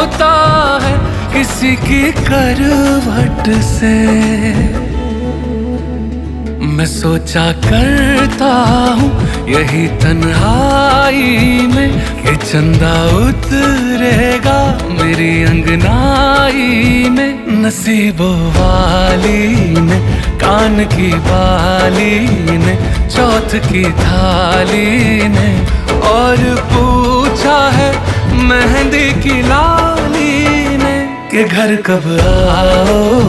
होता है किसी की करवट से। मैं सोचा करता हूँ यही तन्हाई में कि चंदा उतरेगा मेरी अंगनाई में। नसीबों वाली ने कान की बाली ने चौथ की थाली ने और पूछा है मेहंदी की लाली ने कि घर कब आओ